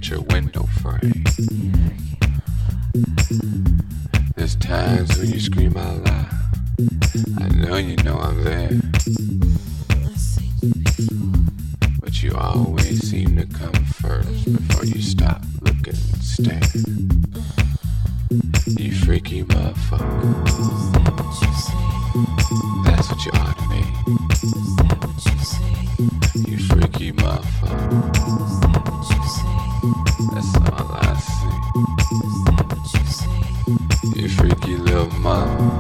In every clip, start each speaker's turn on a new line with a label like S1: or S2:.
S1: at your window frame. There's times when you scream out loud. I know you know I'm there, but you always seem to come first before you stop, looking and stare. You freaky motherfucker. That's what you ought to be. You freaky motherfucker. That's all I see. You freaky little mama.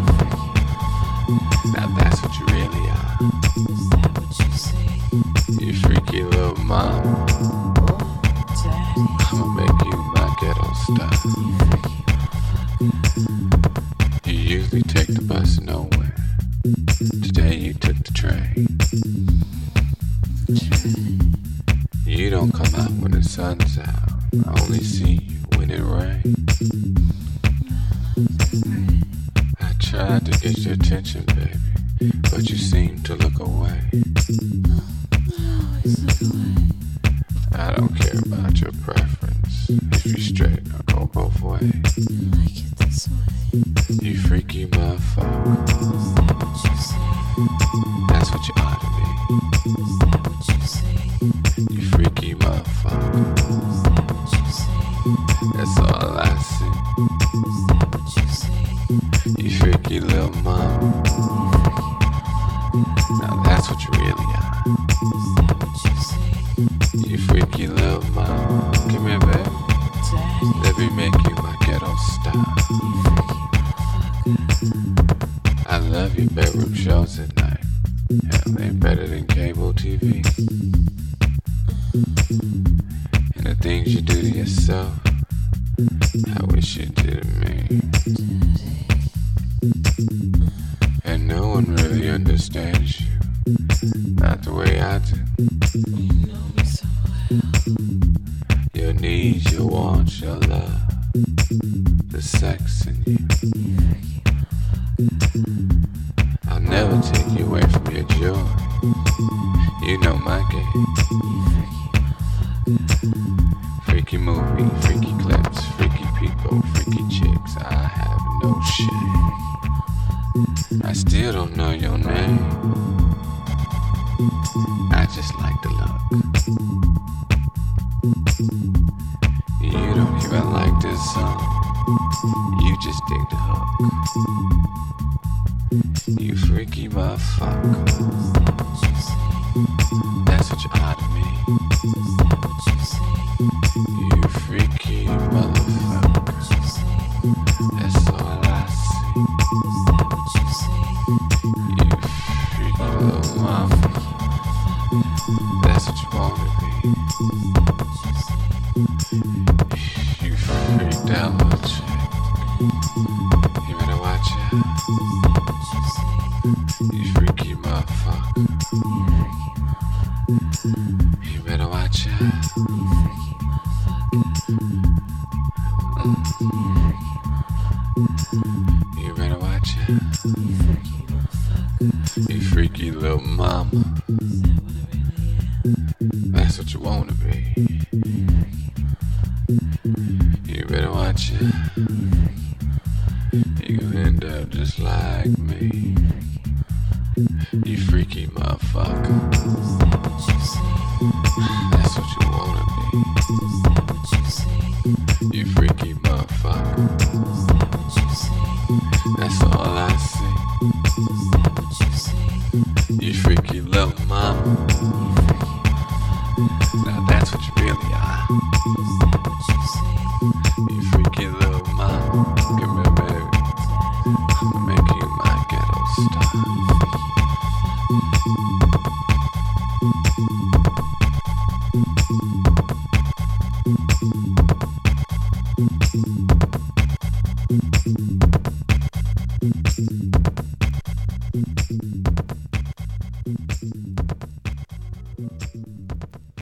S1: Now that's what you really are. You freaky little mama. I'ma make you my ghetto star. You usually take the bus nowhere. Today you took the train. You don't come out when the sun's out. I only see you when it rains. I tried to get your attention, baby, but you seem to look away. I don't care about your preference. If you're straight, I'll go both ways. You freaky motherfucker. That's what you ought to be. You freaky motherfucker. That's all I see. You freaky little mama. Now that's what you really are. You freaky little mama. Come here, baby. Let me make you my ghetto star. I love your bedroom shows at night. Hell, they better than cable TV. And the things you do to yourself, I wish you did to me. And no one really understands you, not the way I do. Your needs, your wants, your love, the sex in you. I'll never take you away from your joy. You know my game. Freaky movie, freaky clips, freaky people, freaky chicks. I have no shame. I still don't know your name. I just like the look. You don't even like this song. You just dig the hook. You freaky motherfucker. That's what you ought to be. You freaky motherfucker. That's all I see. You freaky little mama. That's what you want to be. You freaked out little chick. You better watch out. You freaky motherfucker. You better watch out. You better watch out. You freaky little mama. That's what you wanna be. You better watch out. You gonna end up just like me. You freaky motherfucker. That's what you wanna be. You freaky motherfucker. That's all I see.